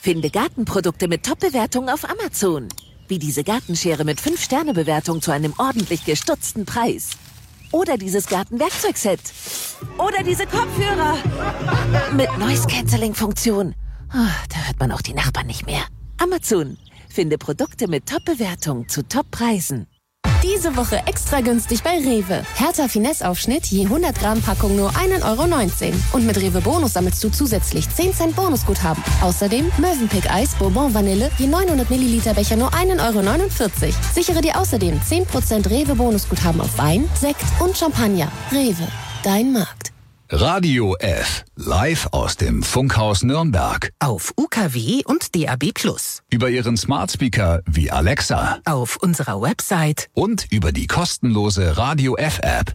Finde Gartenprodukte mit Top-Bewertungen auf Amazon. Wie diese Gartenschere mit 5-Sterne-Bewertung zu einem ordentlich gestutzten Preis. Oder dieses Gartenwerkzeugset. Oder diese Kopfhörer. Mit Noise-Canceling-Funktion. Da hört man auch die Nachbarn nicht mehr. Amazon. Finde Produkte mit Top-Bewertung zu Top-Preisen. Diese Woche extra günstig bei Rewe. Hertha Finesse-Aufschnitt je 100 Gramm Packung nur 1,19 €. Und mit Rewe Bonus sammelst du zusätzlich 10 Cent Bonusguthaben. Außerdem Mövenpick Eis Bourbon Vanille je 900 Milliliter Becher nur 1,49 €. Sichere dir außerdem 10% Rewe Bonusguthaben auf Wein, Sekt und Champagner. Rewe, dein Markt. Radio F. Live aus dem Funkhaus Nürnberg. Auf UKW und DAB+. Über Ihren Smartspeaker wie Alexa. Auf unserer Website. Und über die kostenlose Radio F App.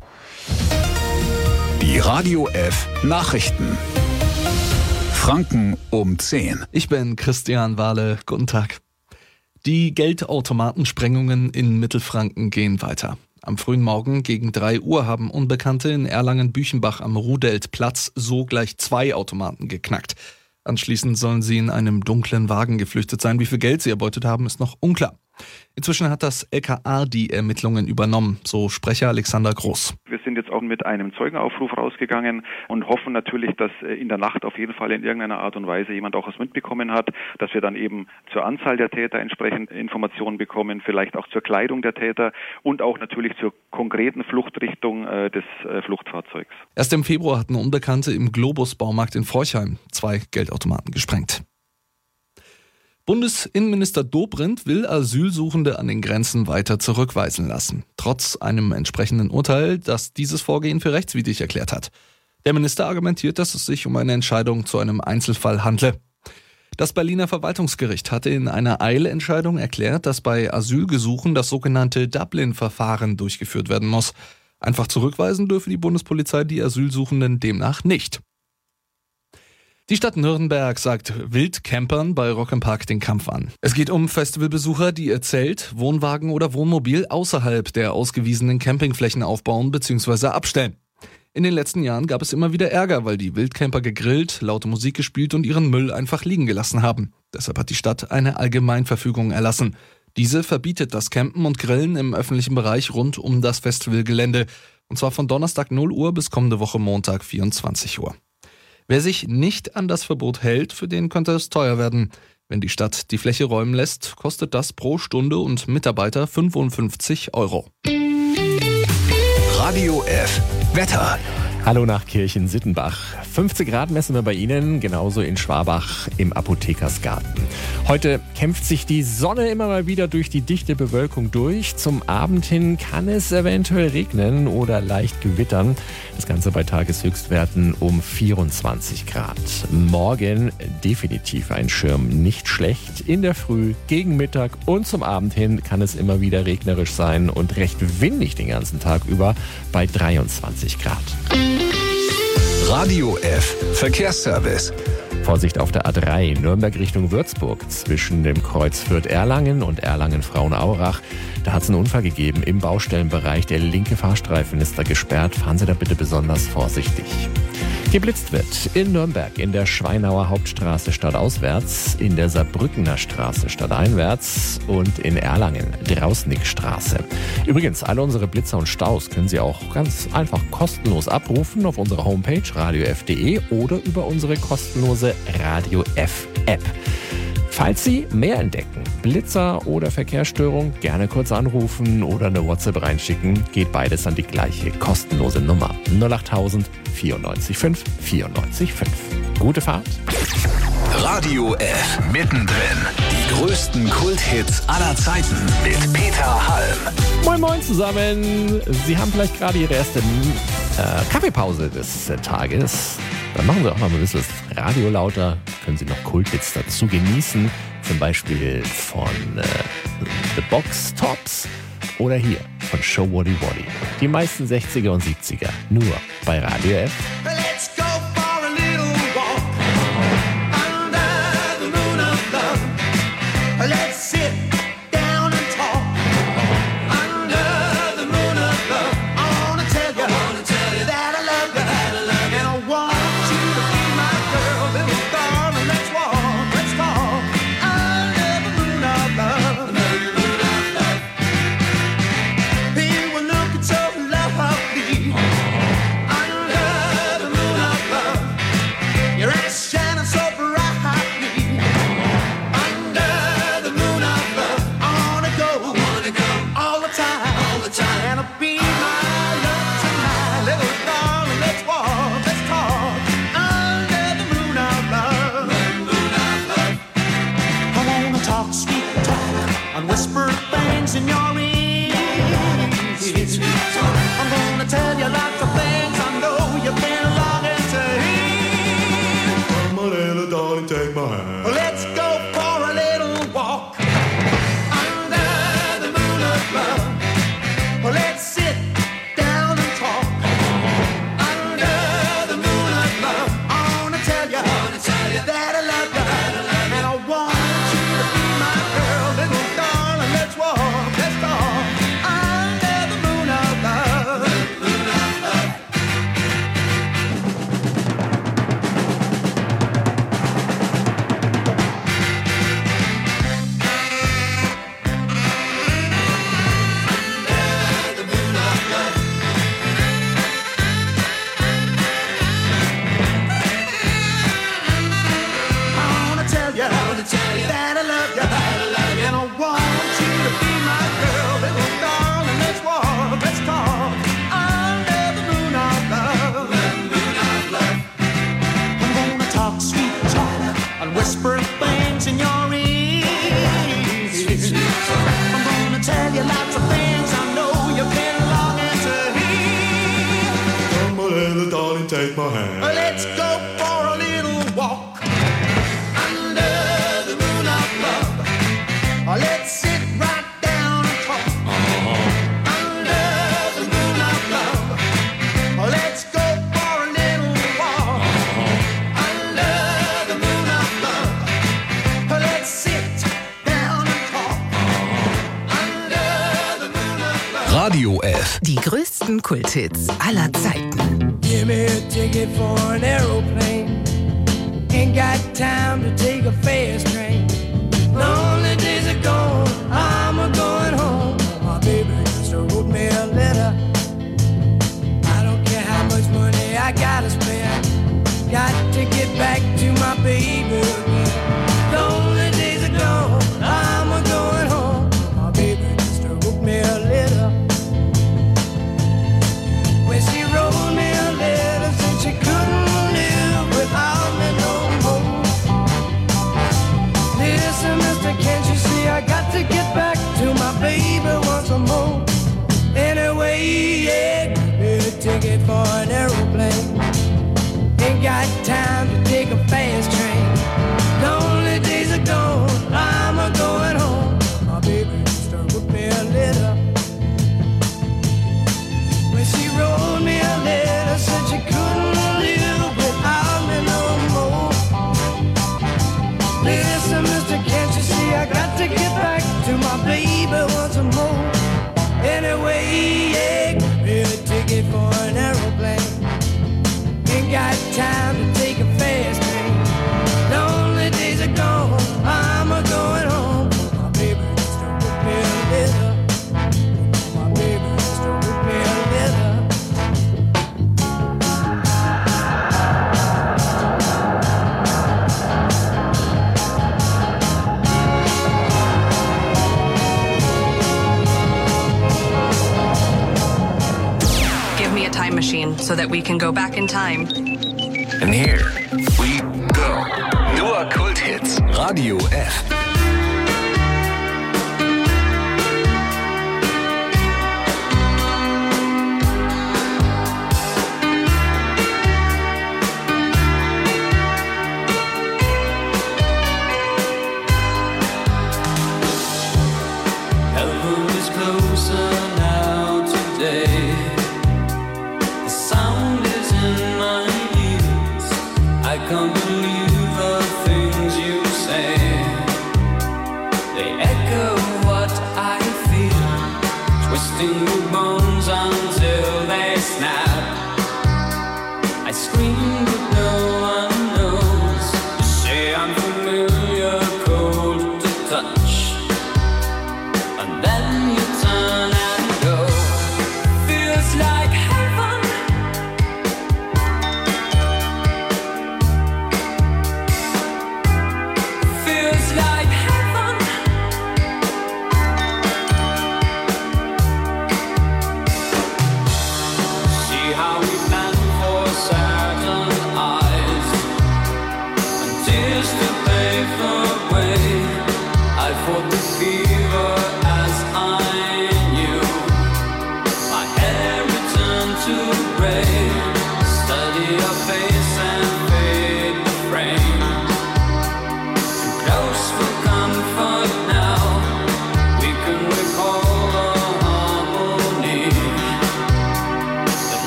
Die Radio F Nachrichten. Franken um 10. Ich bin Christian Wahle. Guten Tag. Die Geldautomatensprengungen in Mittelfranken gehen weiter. Am frühen Morgen gegen 3 Uhr haben Unbekannte in Erlangen-Büchenbach am Rudeltplatz sogleich 2 Automaten geknackt. Anschließend sollen sie in einem dunklen Wagen geflüchtet sein. Wie viel Geld sie erbeutet haben, ist noch unklar. Inzwischen hat das LKA die Ermittlungen übernommen, so Sprecher Alexander Groß. Wir sind jetzt auch mit einem Zeugenaufruf rausgegangen und hoffen natürlich, dass in der Nacht auf jeden Fall in irgendeiner Art und Weise jemand auch was mitbekommen hat, dass wir dann eben zur Anzahl der Täter entsprechend Informationen bekommen, vielleicht auch zur Kleidung der Täter und auch natürlich zur konkreten Fluchtrichtung des Fluchtfahrzeugs. Erst im Februar hatten Unbekannte im Globus-Baumarkt in Forchheim 2 Geldautomaten gesprengt. Bundesinnenminister Dobrindt will Asylsuchende an den Grenzen weiter zurückweisen lassen, trotz einem entsprechenden Urteil, das dieses Vorgehen für rechtswidrig erklärt hat. Der Minister argumentiert, dass es sich um eine Entscheidung zu einem Einzelfall handle. Das Berliner Verwaltungsgericht hatte in einer Eilentscheidung erklärt, dass bei Asylgesuchen das sogenannte Dublin-Verfahren durchgeführt werden muss. Einfach zurückweisen dürfe die Bundespolizei die Asylsuchenden demnach nicht. Die Stadt Nürnberg sagt Wildcampern bei Rock im Park den Kampf an. Es geht um Festivalbesucher, die ihr Zelt, Wohnwagen oder Wohnmobil außerhalb der ausgewiesenen Campingflächen aufbauen bzw. abstellen. In den letzten Jahren gab es immer wieder Ärger, weil die Wildcamper gegrillt, laute Musik gespielt und ihren Müll einfach liegen gelassen haben. Deshalb hat die Stadt eine Allgemeinverfügung erlassen. Diese verbietet das Campen und Grillen im öffentlichen Bereich rund um das Festivalgelände. Und zwar von Donnerstag 0 Uhr bis kommende Woche Montag 24 Uhr. Wer sich nicht an das Verbot hält, für den könnte es teuer werden. Wenn die Stadt die Fläche räumen lässt, kostet das pro Stunde und Mitarbeiter 55 €. Radio F. Wetter. Hallo nach Kirchen-Sittenbach. 15 Grad messen wir bei Ihnen, genauso in Schwabach im Apothekersgarten. Heute kämpft sich die Sonne immer mal wieder durch die dichte Bewölkung durch. Zum Abend hin kann es eventuell regnen oder leicht gewittern. Das Ganze bei Tageshöchstwerten um 24 Grad. Morgen definitiv ein Schirm nicht schlecht. In der Früh, gegen Mittag und zum Abend hin kann es immer wieder regnerisch sein und recht windig den ganzen Tag über bei 23 Grad. Radio F. Verkehrsservice. Vorsicht auf der A3 Nürnberg Richtung Würzburg zwischen dem Kreuz Fürth-Erlangen und Erlangen-Frauenaurach. Da hat es einen Unfall gegeben im Baustellenbereich. Der linke Fahrstreifen ist da gesperrt. Fahren Sie da bitte besonders vorsichtig. Geblitzt wird in Nürnberg in der Schweinauer Hauptstraße stadtauswärts, in der Saarbrückener Straße stadteinwärts und in Erlangen Drausnickstraße. Übrigens, alle unsere Blitzer und Staus können Sie auch ganz einfach kostenlos abrufen auf unserer Homepage radiof.de oder über unsere kostenlose Radio F App. Falls Sie mehr entdecken, Blitzer oder Verkehrsstörung, gerne kurz anrufen oder eine WhatsApp reinschicken. Geht beides an die gleiche kostenlose Nummer 08000 94 5 94 5. Gute Fahrt. Radio F. Mittendrin. Die größten Kulthits aller Zeiten mit Peter Halm. Moin Moin zusammen. Sie haben vielleicht gerade Ihre erste Kaffeepause des Tages. Dann machen Sie auch noch ein bisschen das Radio lauter. Können Sie noch Kulthits dazu genießen. Zum Beispiel von The Box Tops oder hier von Show Waddy Waddy. Die meisten 60er und 70er nur bei Radio F. Let's go for a little walk under the moon of love. Let's sit down and talk under the moon of love. I wanna tell you that I love you, and I want you to be my girl. Little darling, let's walk, let's talk and whisper things in your ear. I'm gonna tell you lots of things I know you've been longing to hear. Come on, little darling, take my hand. Let's go for a little walk under the moon of love. Let's sit down and talk under the moon of love. I wanna tell you that I love you, and I want you to be my girl, little darling. Let's walk, let's talk under the moon of love. I wanna tell you that I love you, and I want you to be my girl, little darling. Let's walk, let's talk under the moon of love. I'm gonna talk sweet talk and whisper things in your ear. I'm gonna tell you lots of things I know you've been longing to hear. Come on, little darling, take my hand. Let's go for a little walk under the moon of love. Let's sit right down and talk under the moon of love. Let's go for a little walk under the moon of love. Let's sit down and talk under the moon of love. Radio F. Die größten Kulthits aller Zeiten. Give me a ticket for an aeroplane. Ain't got time to take a fast train. Lonely days are gone, I'm a-going home. My baby just wrote me a letter. I don't care how much money I gotta spend. Got to get back to my baby again. Lonely days are gone, I'm a-going home. My baby just wrote me a letter. When she wrote me a letter, said she couldn't live without me no more. Listen, mister, can't you see I got to get back to my baby once more? Anyway, yeah, give me a ticket for an aeroplane. Ain't got time to take a fast train. Lonely days are gone, I'm a-going home. My baby just wrote me a letter. When she wrote me a letter, said she couldn't live without me no more. Listen, mister, can't you see I got to get back to my baby once more? Anyway, yeah, give me a ticket for an aeroplane. Ain't got time to take a fast train. Lonely days are gone, I'm a-going home. My baby just wrote me a letter. My baby just wrote me a letter. Give me a time machine so that we can go back in time. And here we go. Nur Kulthits. Radio F. Heaven is closer now today. The sound is in my ears. I can't believe the things you say. They echo what I feel, twisting the bones until they snap. I scream but no one knows. You say I'm familiar, cold to touch. And then you turn and go. Feels like heaven. Feels like heaven.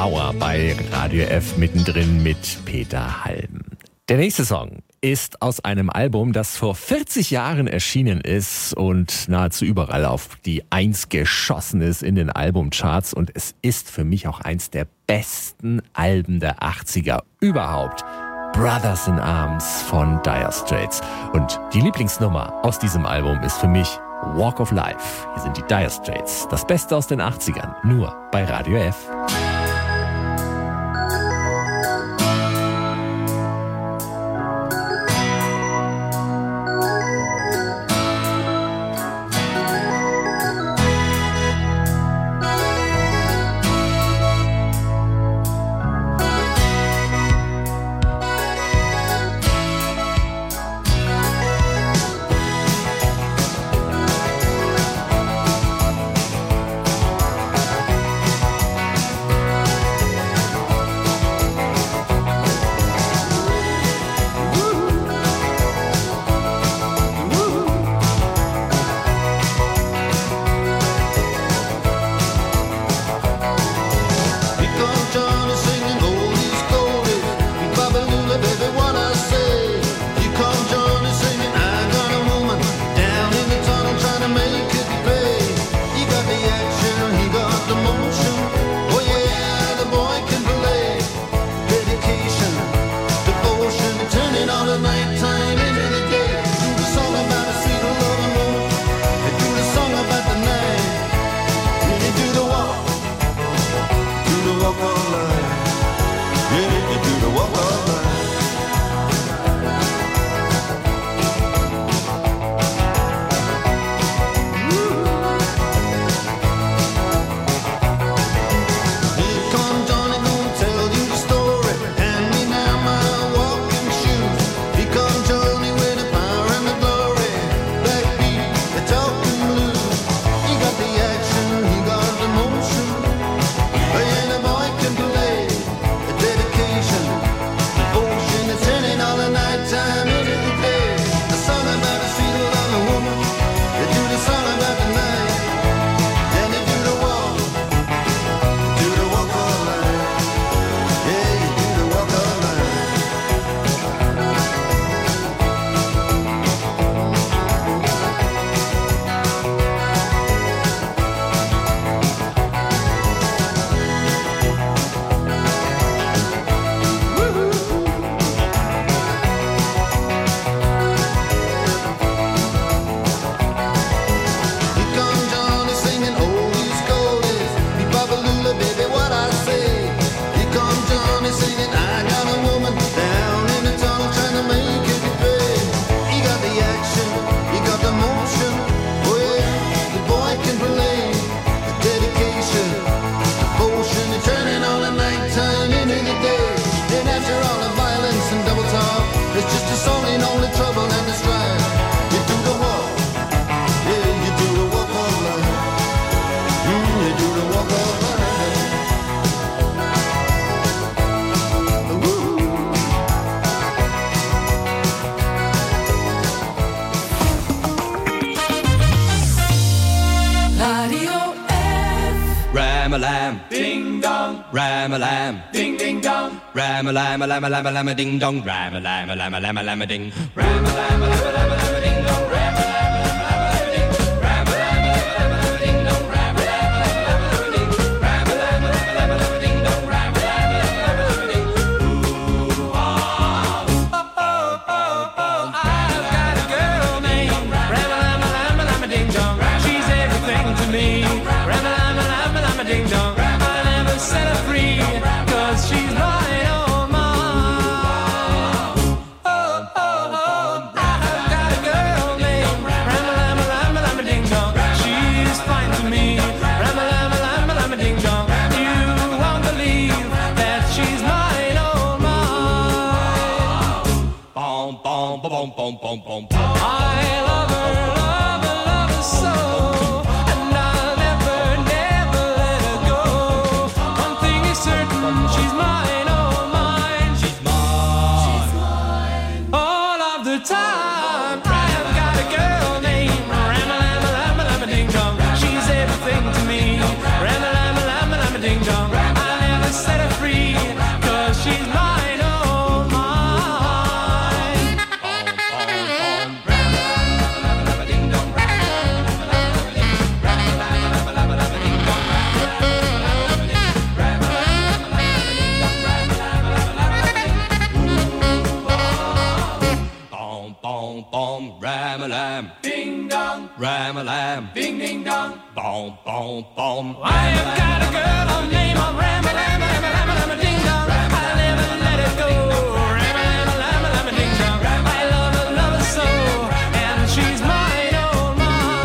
Power bei Radio F mittendrin mit Peter Halm. Der nächste Song ist aus einem Album, das vor 40 Jahren erschienen ist und nahezu überall auf die 1 geschossen ist in den Albumcharts. Und es ist für mich auch eins der besten Alben der 80er überhaupt. Brothers in Arms von Dire Straits. Und die Lieblingsnummer aus diesem Album ist für mich Walk of Life. Hier sind die Dire Straits. Das Beste aus den 80ern. Nur bei Radio F. Ram-a-lam, ding dong, ram-a-lam, ding ding dong, ram-a-lam, lam-a-lam, ding dong, ram-a-lam, lam-a-lam, ding, ram-a-lam, ding dong, I love her so, and I'll never let her go. One thing is certain, she's mine, oh mine. She's mine, all of the time. I have got a girl named Ram-a-lam-a-lam-a-lam-a-ding-dong. She's everything to me, Ram-a-lam-a-lam-a-lam-a-ding-dong. I never said ram-a-lam, ding ding dong, boom boom boom. I have got a girl on the name of ram-a-lam, ram-a-lam, ding dong. I never let it go, ram-a-lam, ding dong. I love her so, and she's mine, oh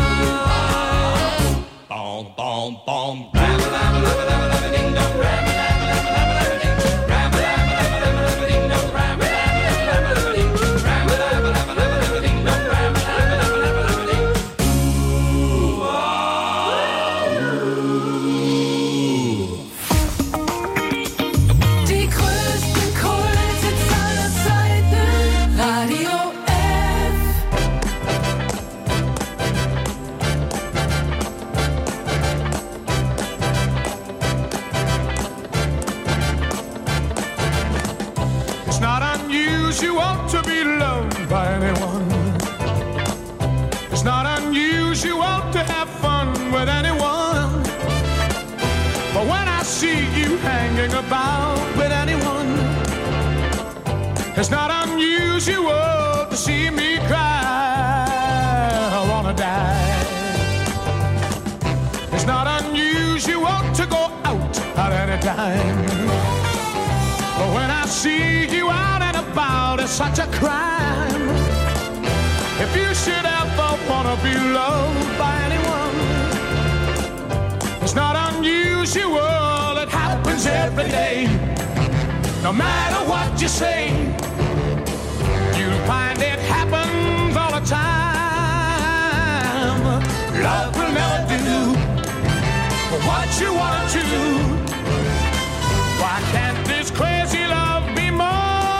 mine. Boom boom boom, ram-a-lam, ding dong, ram-a-lam, ding dong, ram-a-lam, ding dong, ram-a-lam, ding dong, ram-a-lam, ding dong, ram-a-lam, ding dong. Die größten Kulthits aller Zeiten. Radio F. It's not unusual to be loved by anyone. It's not unusual to have fun with anyone. But when I see you hanging about with anyone, it's not unusual to see me cry. I wanna die. It's not unusual to go out at any time. But when I see you out and about, it's such a crime. If you should ever wanna be loved by anyone, it's not unusual, it happens every day. No matter what you say, you'll find it happens all the time. Love will never do what you want to. Why can't this crazy love be mine?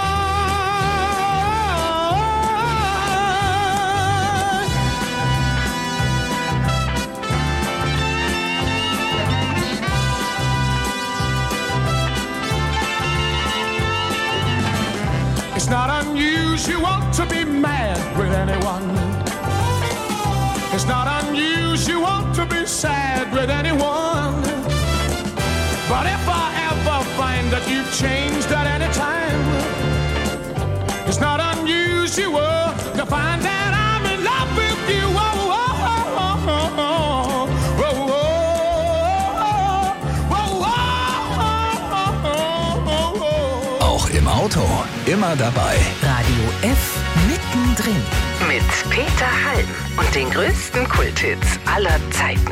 It's not unusual to be mad with anyone. It's not unusual to be sad with anyone. But if I ever find that you've changed at any time, it's not unusual to find that I'm in love with you. Oh, oh, oh, oh, oh, oh, oh, oh, oh. Auch im Auto immer dabei. Radio F mittendrin. Mit Peter Halm und den größten Kulthits aller Zeiten.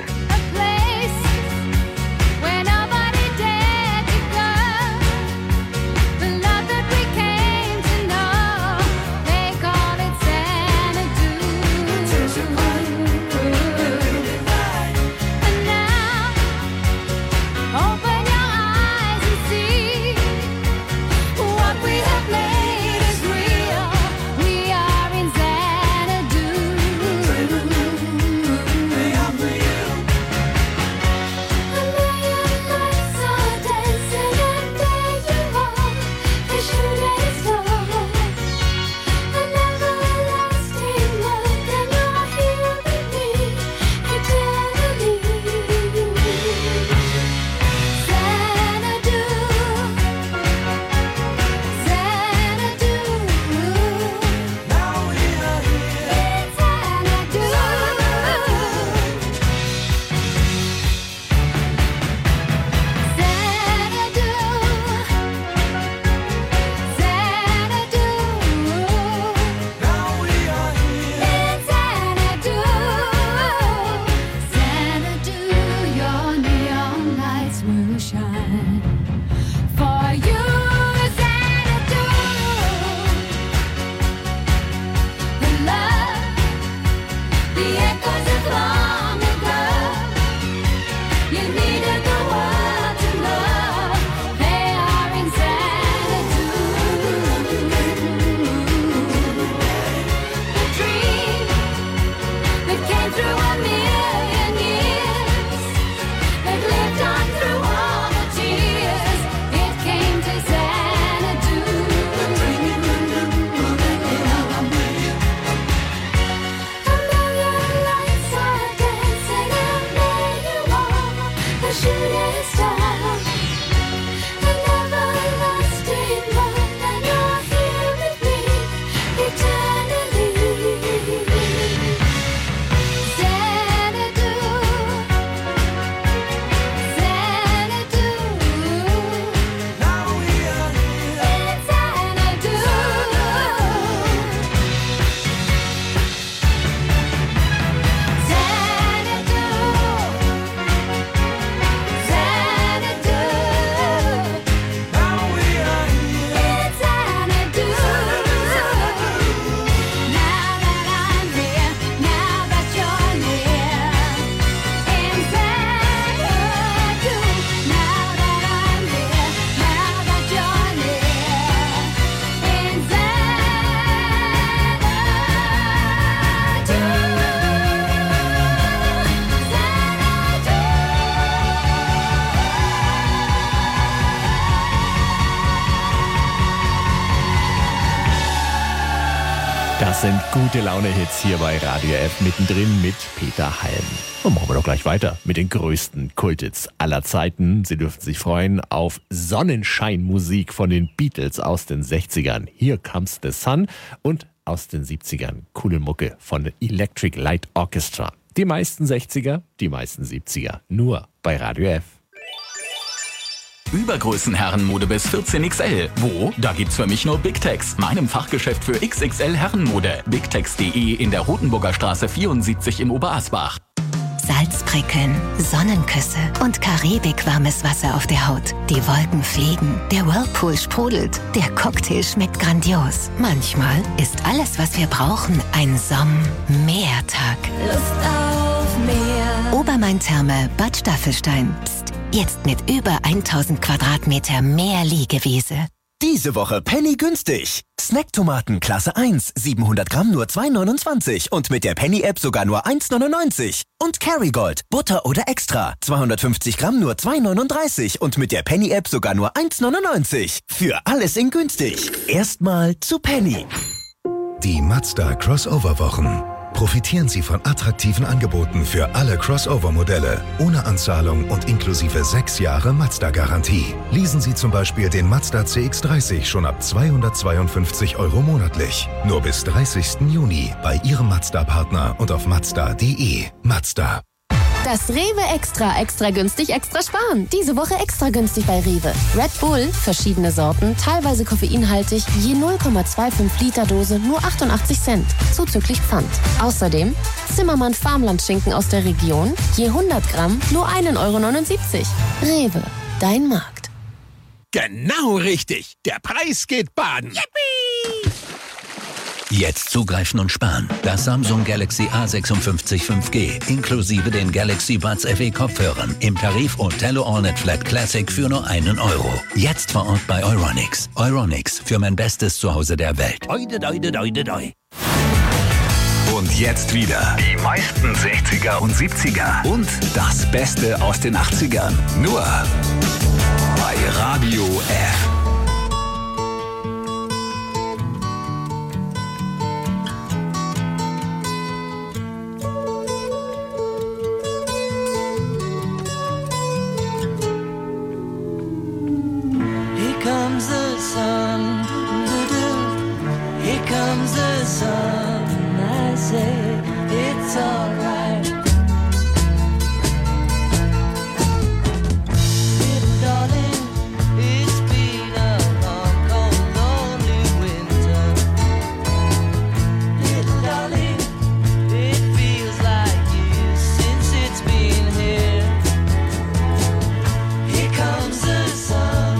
We are for you. Das sind gute Laune-Hits hier bei Radio F mittendrin mit Peter Halm. Und machen wir doch gleich weiter mit den größten Kulthits aller Zeiten. Sie dürfen sich freuen auf Sonnenscheinmusik von den Beatles aus den 60ern. Here Comes the Sun und aus den 70ern coole Mucke von Electric Light Orchestra. Die meisten 60er, die meisten 70er. Nur bei Radio F. Übergrößen-Herrenmode bis 14XL. Wo? Da gibt's für mich nur Big Tex, meinem Fachgeschäft für XXL Herrenmode. BigTex.de in der Rotenburger Straße 74 in Oberasbach. Salzprickeln, Sonnenküsse und karibikwarmes Wasser auf der Haut. Die Wolken fliegen, der Whirlpool sprudelt, der Cocktail schmeckt grandios. Manchmal ist alles, was wir brauchen, ein Sommertag. Lust auf mehr. Obermain-Therme Bad Staffelstein. Psst. Jetzt mit über 1000 Quadratmeter mehr Liegewiese. Diese Woche Penny günstig. Snacktomaten Klasse 1, 700 Gramm nur 2,29 und mit der Penny-App sogar nur 1,99. Und Kerrygold, Butter oder Extra, 250 Gramm nur 2,39 und mit der Penny-App sogar nur 1,99. Für alles in günstig. Erstmal zu Penny. Die Mazda Crossover-Wochen. Profitieren Sie von attraktiven Angeboten für alle Crossover-Modelle, ohne Anzahlung und inklusive 6 Jahre Mazda-Garantie. Leasen Sie zum Beispiel den Mazda CX-30 schon ab 252 € monatlich. Nur bis 30. Juni bei Ihrem Mazda-Partner und auf Mazda.de. Mazda. Das Rewe extra günstig, extra sparen. Diese Woche extra günstig bei Rewe. Red Bull, verschiedene Sorten, teilweise koffeinhaltig, je 0,25 Liter Dose, nur 88 Cent, zuzüglich Pfand. Außerdem Zimmermann Farmlandschinken aus der Region, je 100 Gramm, nur 1,79 €. Rewe, dein Markt. Genau richtig, der Preis geht baden. Yippie! Jetzt zugreifen und sparen. Das Samsung Galaxy A56 5G inklusive den Galaxy Buds FE Kopfhörern im Tarif Othello AllNet Flat Classic für nur €1. Jetzt vor Ort bei Euronics. Euronics, für mein bestes Zuhause der Welt. Und jetzt wieder die meisten 60er und 70er und das Beste aus den 80ern. Nur bei Radio F. Comes the sun, here comes the sun, I say it's alright. Little darling, it's been a long, cold, lonely winter. Little darling, it feels like years since it's been here. Here comes the sun.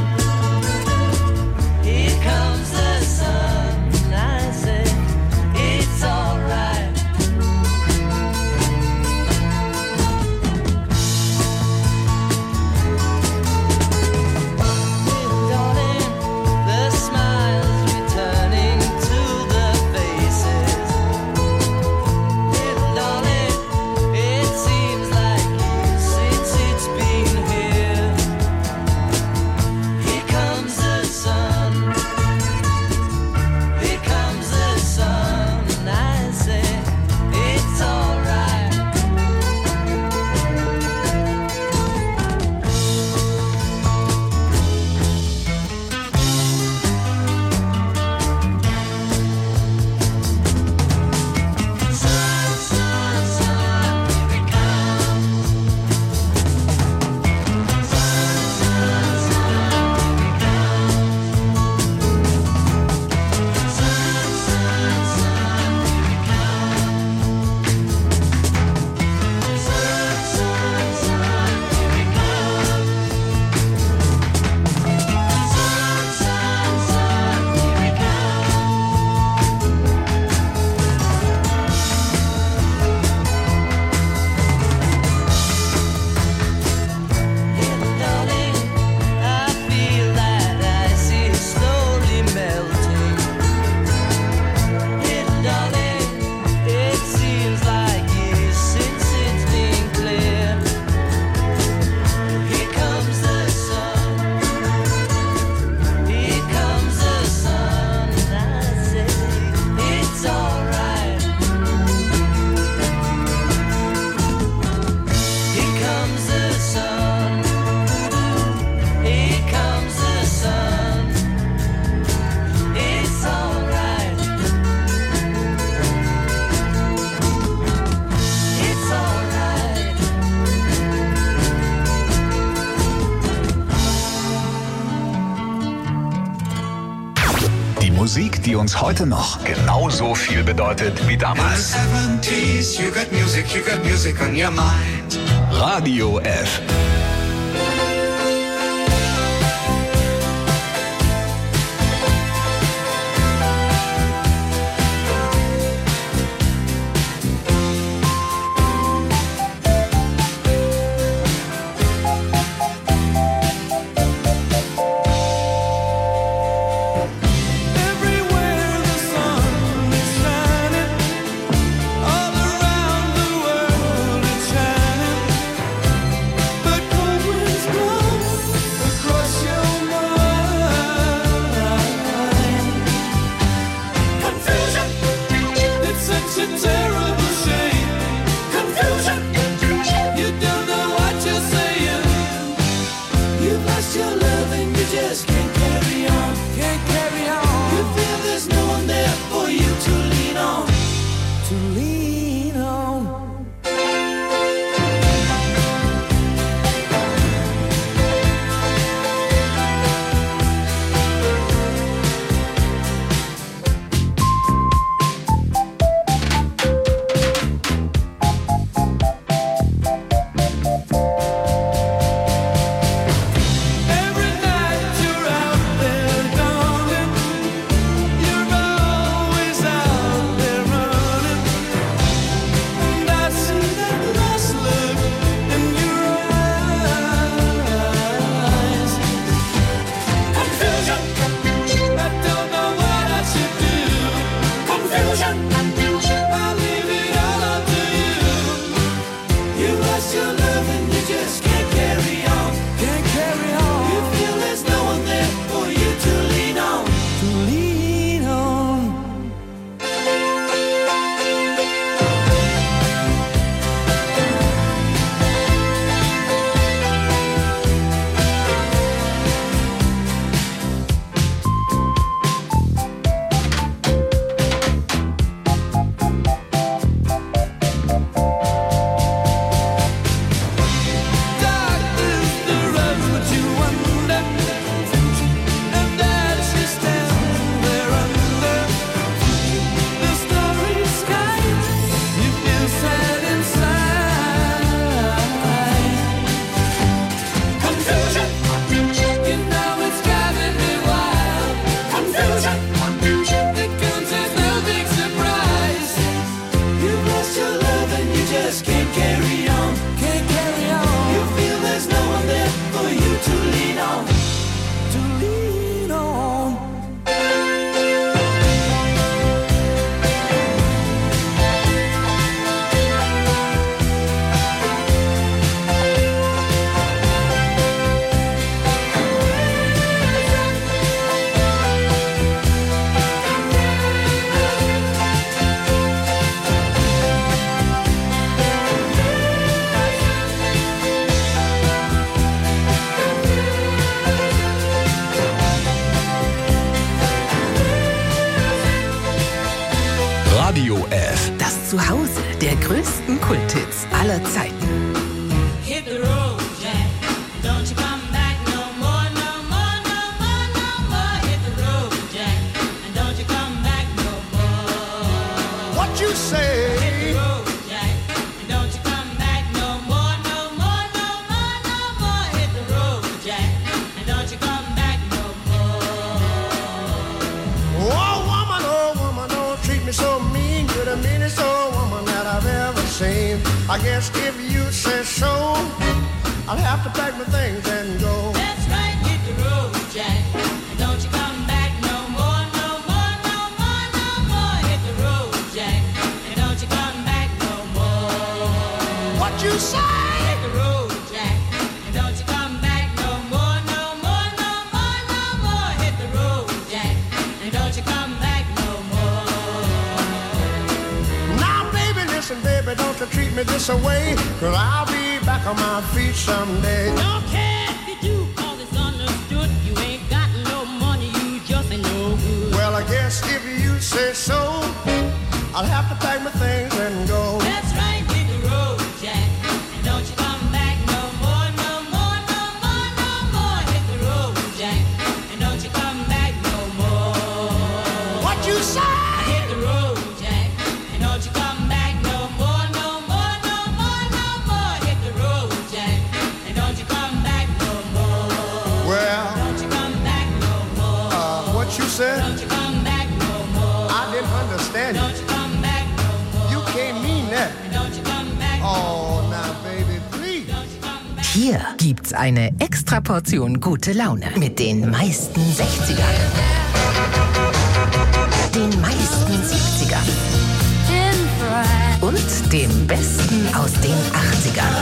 Musik, die uns heute noch genauso viel bedeutet wie damals. You got music on your mind. Radio F. Radio F. Das Zuhause der größten Kulthits aller Zeiten. Hit the road, Jack. Don't you come back no more, no more, no more, no more. Hit the road, Jack. And don't you come back no more. What you say? Hit the road, Jack. And don't you come back no more, no more, no more, no more. Hit the road, Jack. And don't you come back no more. Oh woman, don't treat me so mean. You're the meanest old woman that I've ever seen. I guess if you say so, I'll have to pack my things and go. That's right, hit the road, Jack. And don't you come back no more, no more, no more, no more. Hit the road, Jack. And don't you come back no more. What you say? Hit the road, Jack. And don't you come back no more, no more, no more, no more. Hit the road, Jack. And don't you come back no more. Now, baby, listen, baby, don't you treat me this away, 'cause I'll be back on my feet someday. Don't care if you do, 'cause it's understood. You ain't got no money, you just ain't no good. Well, I guess if you say so, I'll have to pack my things and go. That's right, hit the road, Jack. And don't you come back no more, no more, no more, no more. Hit the road, Jack. And don't you come back no more. said? Don't you come back no more. I didn't understand. Don't you come back no more. You can't mean that. Don't you come back no more. Oh, now, baby, please. Hier gibt's eine Extraportion gute Laune mit den meisten 60ern, den meisten 70ern und dem Besten aus den 80ern.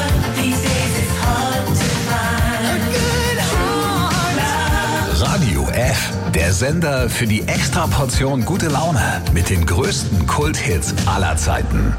Radio F, der Sender für die Extraportion gute Laune mit den größten Kulthits aller Zeiten.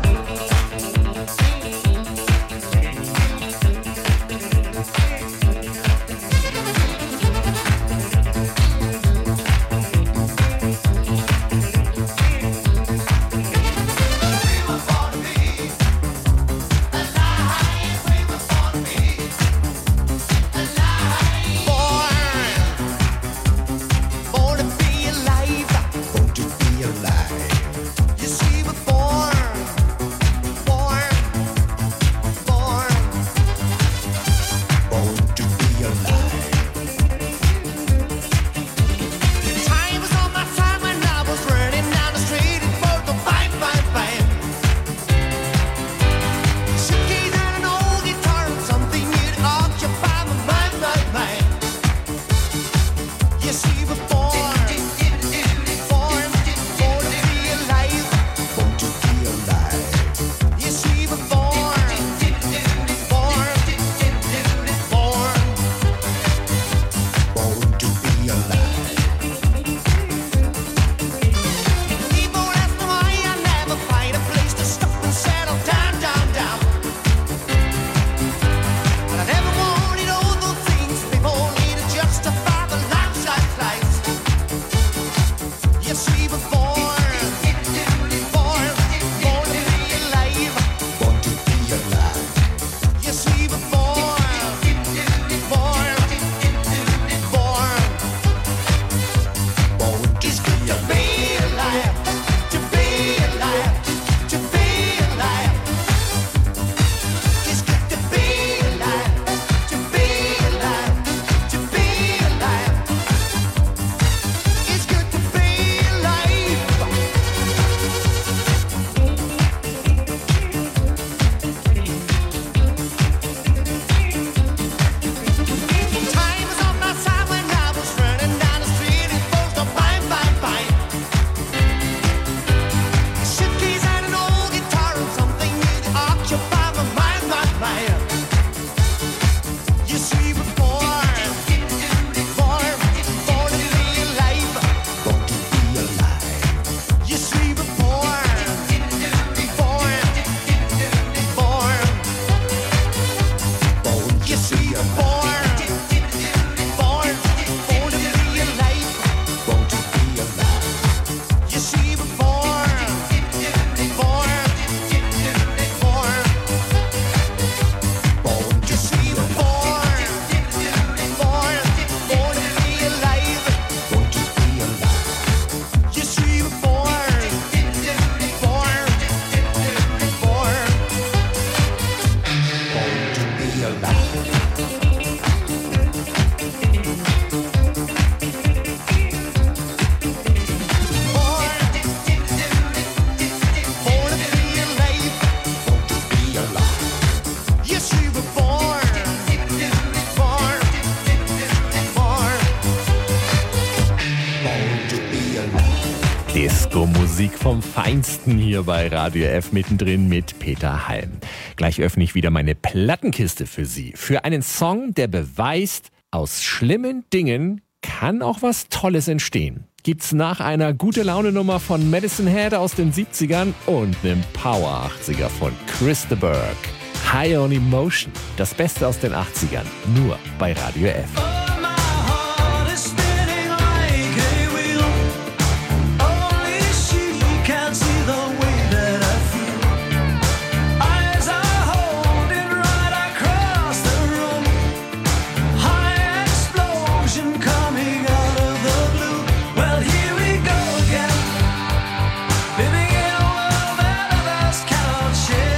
Disco-Musik vom Feinsten hier bei Radio F mittendrin mit Peter Halm. Gleich öffne ich wieder meine Plattenkiste für Sie. Für einen Song, der beweist, aus schlimmen Dingen kann auch was Tolles entstehen. Gibt's nach einer Gute-Laune-Nummer von Madison Head aus den 70ern und einem Power-80er von Chris de Burgh. High on Emotion, das Beste aus den 80ern, nur bei Radio F.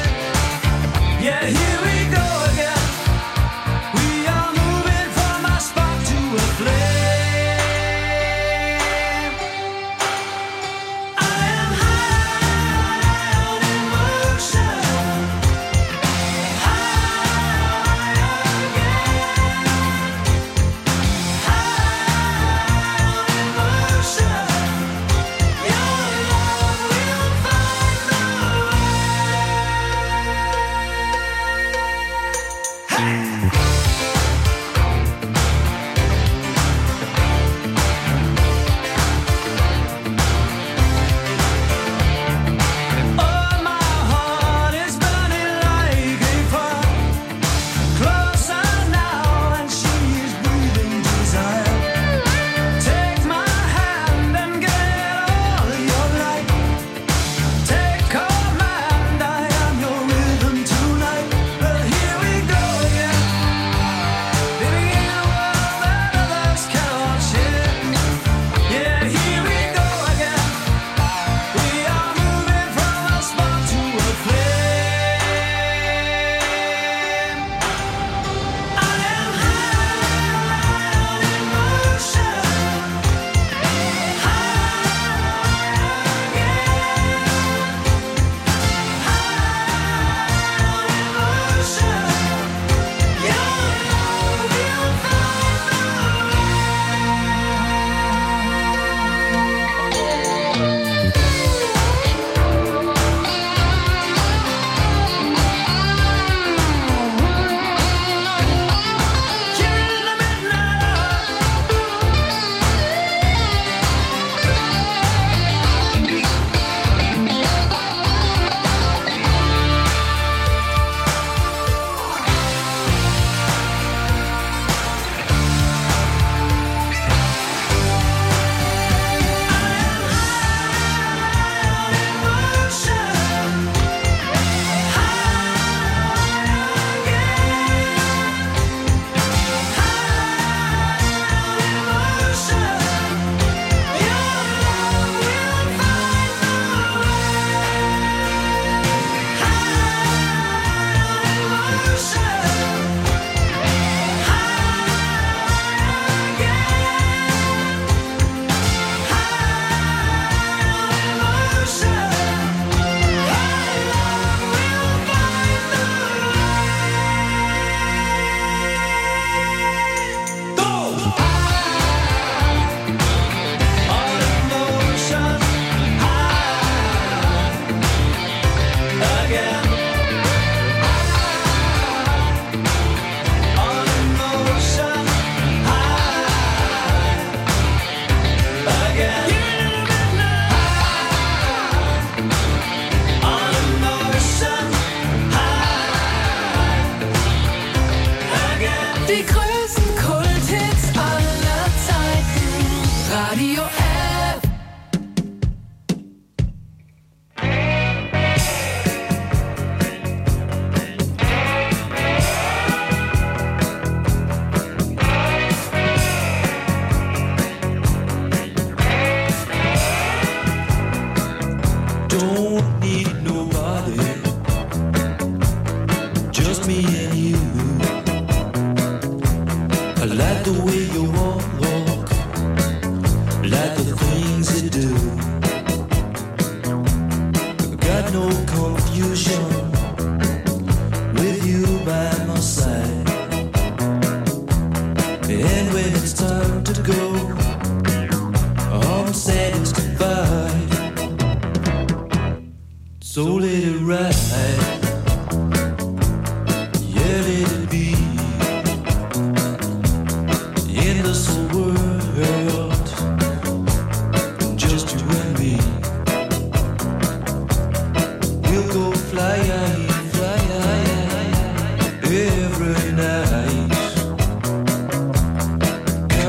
Yeah, here we go again. We are moving from my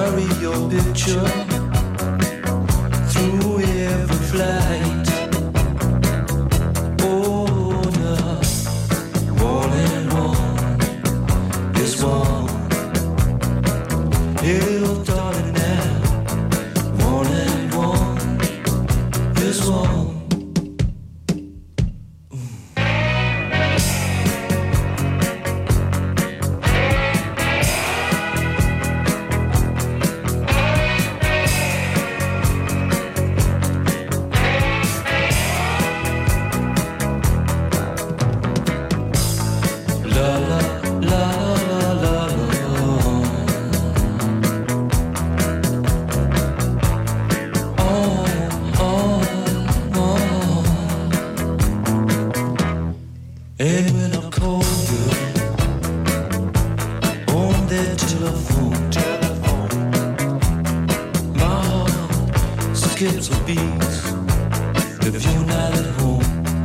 carry your picture through every flight. Oh, the 1&1 is one. Little darling now, 1&1 is one. Skips a beat if you're not at home.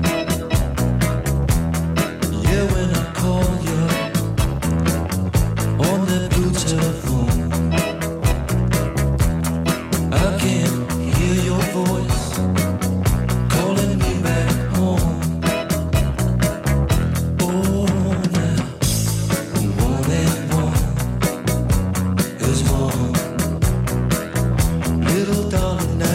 Yeah, when I call you on that blue telephone, I can hear your voice calling me back home. Oh, now 1&1 is one. Little darling now.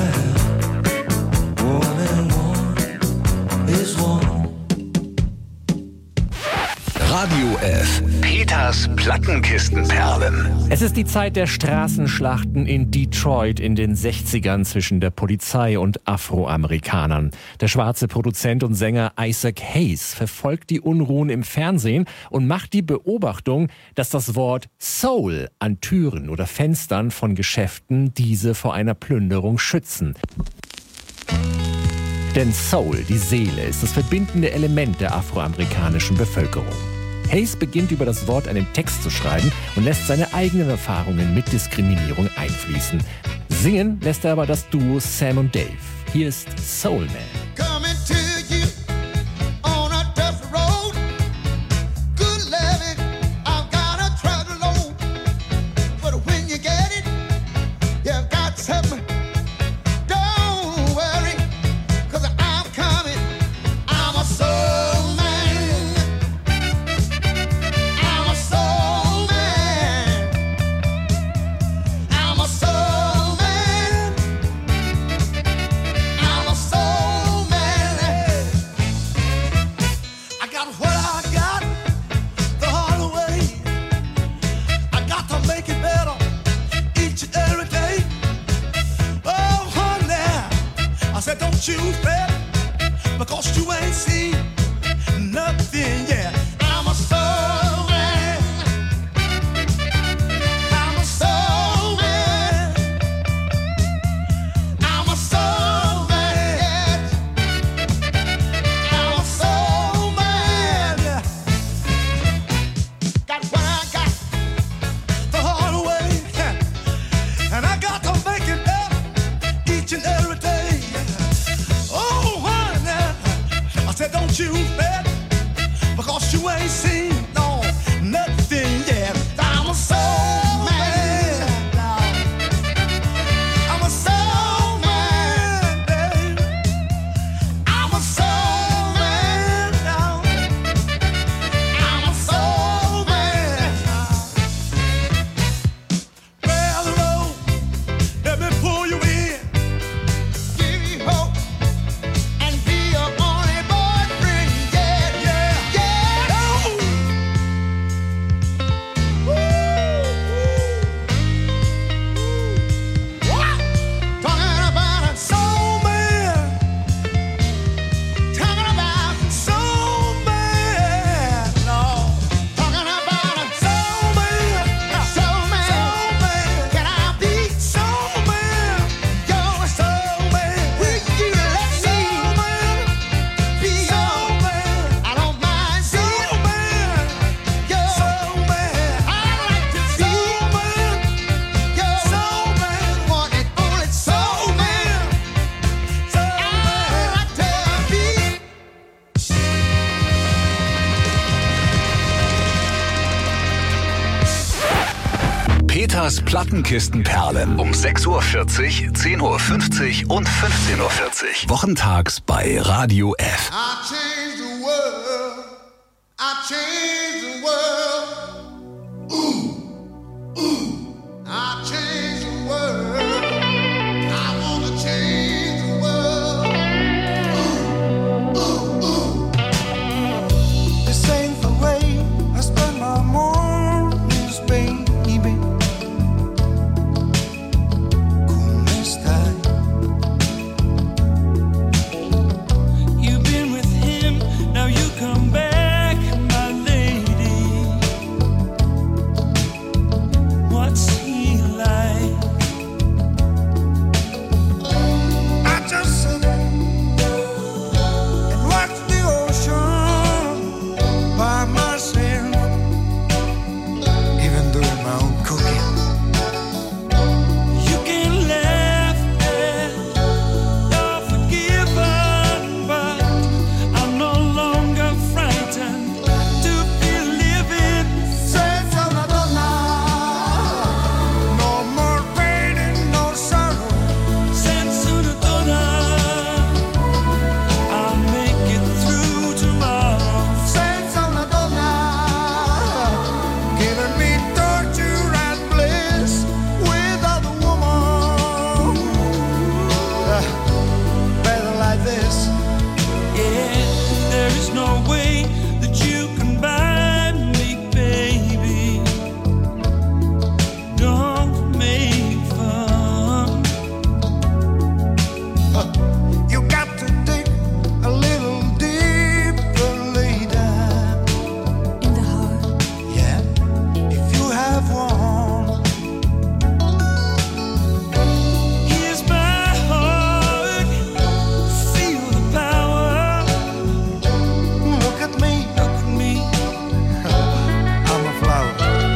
Radio F. Peters Plattenkistenperlen. Es ist die Zeit der Straßenschlachten in Detroit in den 60ern zwischen der Polizei und Afroamerikanern. Der schwarze Produzent und Sänger Isaac Hayes verfolgt die Unruhen im Fernsehen und macht die Beobachtung, dass das Wort Soul an Türen oder Fenstern von Geschäften diese vor einer Plünderung schützen. Denn Soul, die Seele, ist das verbindende Element der afroamerikanischen Bevölkerung. Hayes beginnt über das Wort einen Text zu schreiben und lässt seine eigenen Erfahrungen mit Diskriminierung einfließen. Singen lässt er aber das Duo Sam und Dave. Hier ist Soul Man. You fret because you ain't seen nothing yet. I'm a soul man. I'm a soul man. I'm a soul man. I'm a soul man. Got what I got the hard way, and I got to make it better each and every day. Don't you bet, because Peters Plattenkistenperlen um 6.40 Uhr, 10.50 Uhr und 15.40 Uhr. Wochentags bei Radio F. I changed the world. I changed the world. Ooh, ooh. I changed the world. I wanna change the world. Ooh, ooh, ooh. This ain't the way I spend my mornings, baby. ¿Cómo estás? You've been with him, now you come back, my lady. What's he like? I just sit and watch the ocean by myself, even doing my own cooking. You can laugh and you're forgiven, but I'm no longer frightened to be living. Senza Madonna, no more pain and no sorrow. Senza Madonna, I'll make it through tomorrow. Senza Madonna, giving me torture and bliss without a woman. Better like this. Yeah, there is no way that you can buy me, baby. Don't make fun. You got to dig a little deeper later. In the heart. Yeah, if you have one. Here's my heart. Feel the power. Look at me. Look at me. I'm a flower.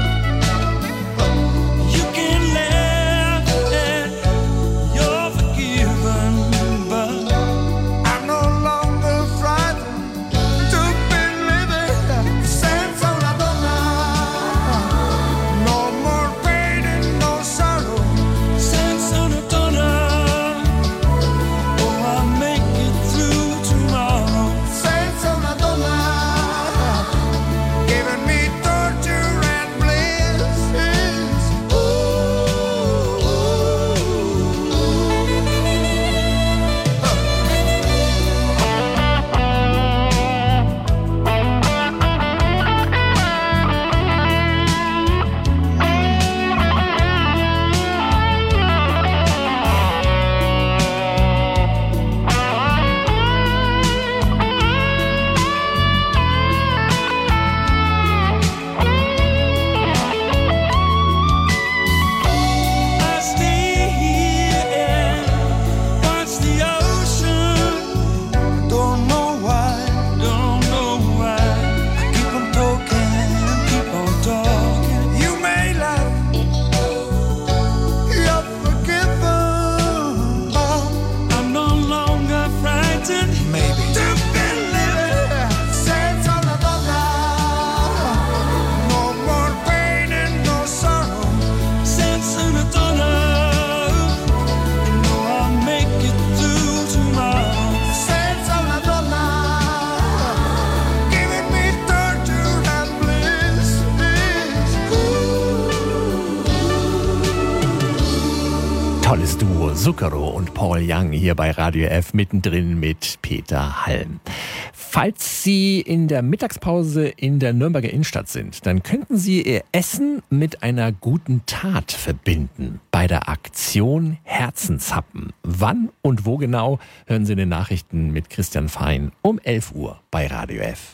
You can laugh and you're forgiven, but I'm no longer frightened to be living. Senza una donna, no more pain and no sorrow. Senza una donna, oh, I'll make it through tomorrow. Senza una donna, giving me torture and bliss. I stay here and watch the ocean. Don't know why, don't know why. I keep on talking, keep on talking. You may laugh, you're forgiven. I'm no longer frightened. Maybe to be living. Senza una donna, no more pain and no sorrow. Senza una donna, no, I'll make it through tomorrow. Senza una donna, giving me torture and bliss. Tolles Duo, Zucchero und Paul Young hier bei Radio F, mittendrin mit Peter Halm. Falls Sie in der Mittagspause in der Nürnberger Innenstadt sind, dann könnten Sie Ihr Essen mit einer guten Tat verbinden. Bei der Aktion Herzenshappen. Wann und wo genau, hören Sie in den Nachrichten mit Christian Fein um 11 Uhr bei Radio F.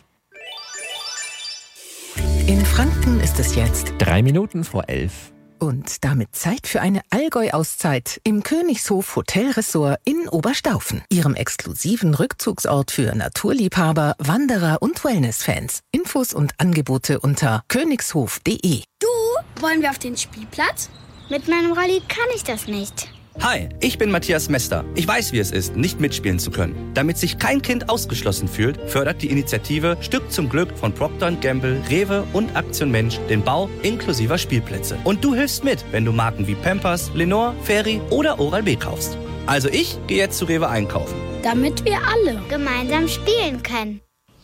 In Franken ist es jetzt 3 Minuten vor 11. und damit Zeit für eine Allgäu-Auszeit im Königshof Hotelressort in Oberstaufen, Ihrem exklusiven Rückzugsort für Naturliebhaber, Wanderer und Wellness-Fans. Infos und Angebote unter königshof.de. Du, wollen wir auf den Spielplatz? Mit meinem Rolli kann ich das nicht. Hi, ich bin Matthias Mester. Ich weiß, wie es ist, nicht mitspielen zu können. Damit sich kein Kind ausgeschlossen fühlt, fördert die Initiative Stück zum Glück von Procter & Gamble, Rewe und Aktion Mensch den Bau inklusiver Spielplätze. Und du hilfst mit, wenn du Marken wie Pampers, Lenore, Fairy oder Oral-B kaufst. Also ich gehe jetzt zu Rewe einkaufen. Damit wir alle gemeinsam spielen können.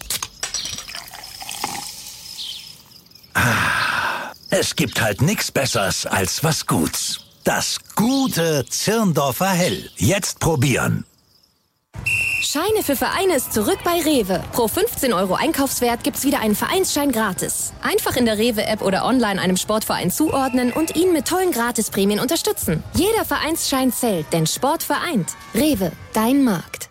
Es gibt halt nichts Besseres als was Gutes. Das gute Zirndorfer Hell. Jetzt probieren. Scheine für Vereine ist zurück bei Rewe. Pro 15 € Einkaufswert gibt's wieder einen Vereinsschein gratis. Einfach in der Rewe-App oder online einem Sportverein zuordnen und ihn mit tollen Gratisprämien unterstützen. Jeder Vereinsschein zählt, denn Sport vereint. Rewe, dein Markt.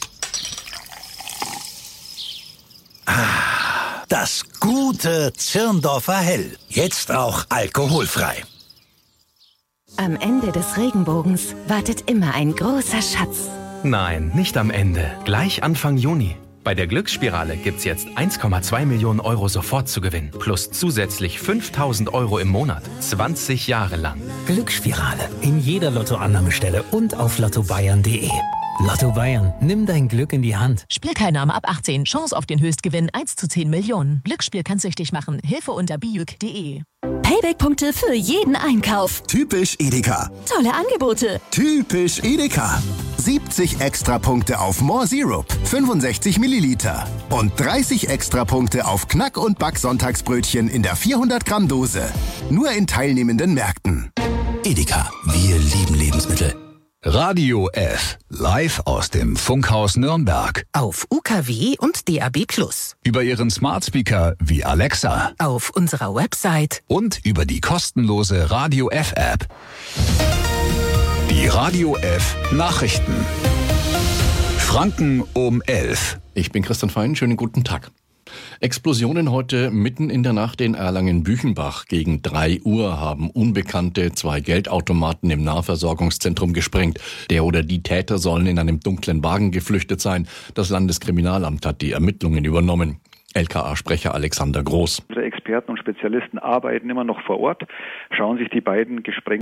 Das gute Zirndorfer Hell. Jetzt auch alkoholfrei. Am Ende des Regenbogens wartet immer ein großer Schatz. Nein, nicht am Ende. Gleich Anfang Juni. Bei der Glücksspirale gibt's jetzt 1,2 Millionen € sofort zu gewinnen. Plus zusätzlich 5.000 € im Monat. 20 Jahre lang. Glücksspirale. In jeder Lottoannahmestelle und auf lottobayern.de. Lotto Bayern. Nimm dein Glück in die Hand. Spielteilnahme ab 18. Chance auf den Höchstgewinn 1 zu 10 Millionen. Glücksspiel kann süchtig machen. Hilfe unter bijuk.de. Payback-Punkte für jeden Einkauf. Typisch Edeka. Tolle Angebote. Typisch Edeka. 70 Extrapunkte auf More Syrup, 65 Milliliter. Und 30 Extrapunkte auf Knack- und Back-Sonntagsbrötchen in der 400 Gramm Dose. Nur in teilnehmenden Märkten. Edeka. Wir lieben Lebensmittel. Radio F. Live aus dem Funkhaus Nürnberg. Auf UKW und DAB+. Über Ihren Smartspeaker wie Alexa. Auf unserer Website. Und über die kostenlose Radio F App. Die Radio F Nachrichten. Franken um 11. Ich bin Christian Fein, schönen guten Tag. Explosionen heute mitten in der Nacht in Erlangen-Büchenbach. Gegen 3 Uhr haben Unbekannte 2 Geldautomaten im Nahversorgungszentrum gesprengt. Der oder die Täter sollen in einem dunklen Wagen geflüchtet sein. Das Landeskriminalamt hat die Ermittlungen übernommen. LKA-Sprecher Alexander Groß. Unsere Experten und Spezialisten arbeiten immer noch vor Ort, schauen sich die beiden gesprengten